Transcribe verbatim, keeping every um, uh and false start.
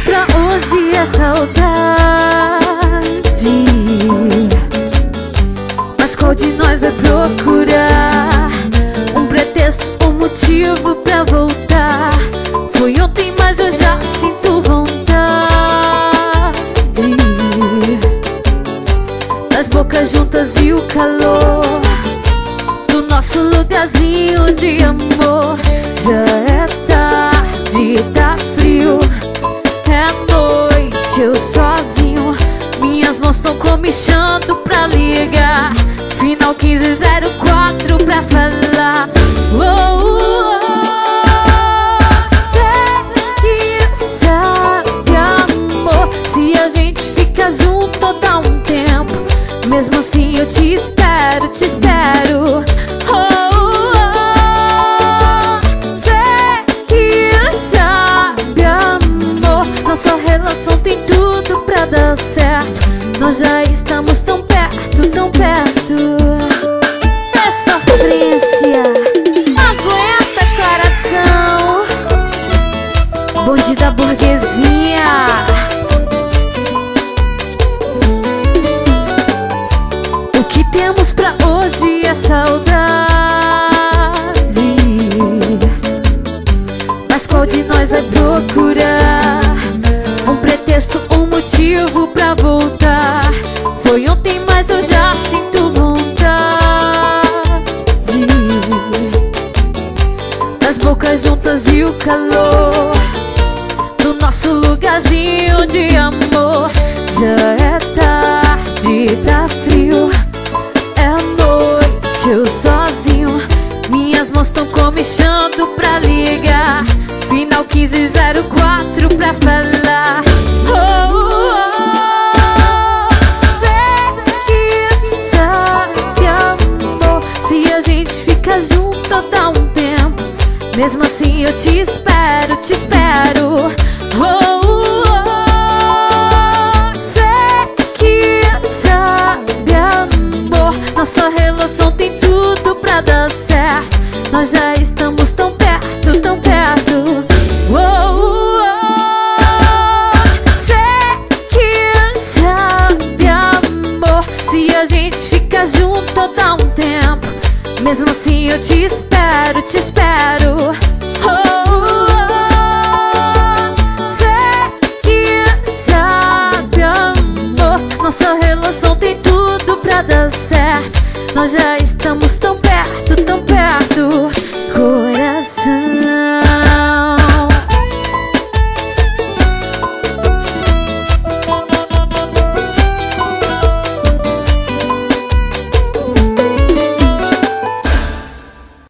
pra hoje é saudade, mas qual de nós vai procurar um pretexto, um motivo pra voltar? Foi ontem, mas eu já sinto vontade das bocas juntas e o calor do nosso lugarzinho de amor. Já é tarde, tá frio, é noite, eu sozinho. Minhas mãos tão comichando pra ligar. Final quinze zero quatro pra falar. Oh, oh, oh. Sei que sabe, amor, se a gente fica junto dá um tempo. Mesmo assim eu te espero, te espero. Oh, tem tudo pra dar certo. Nós já estamos tão perto, tão perto. É sofrência, aguenta coração. Bonde da burguesia. O que temos pra hoje é saudade, mas qual de nós vai procurar um pretexto, um motivo pra voltar? Foi ontem, mas eu já sinto vontade das bocas juntas e o calor do nosso lugarzinho de amor. Já é tarde, tá frio, é noite, eu sozinho. Minhas mãos tão comichando pra ligar. Final quinze zero quatro pra falar. Oh, oh, oh. Sei que sabe, amor, se a gente fica junto dá um tempo. Mesmo assim eu te espero, te espero. Oh, oh, oh. Sei que sabe, amor, nossa relação tem tudo pra dar certo. Nós já estamos tão perto, tão perto. Oh, oh, oh. Sei que sabe, amor, se a gente fica junto dá um tempo. Mesmo assim eu te espero, te espero. Oh, oh, oh. Sei que sabe, amor, nossa relação tem tudo pra dar certo. Nós já estamos tão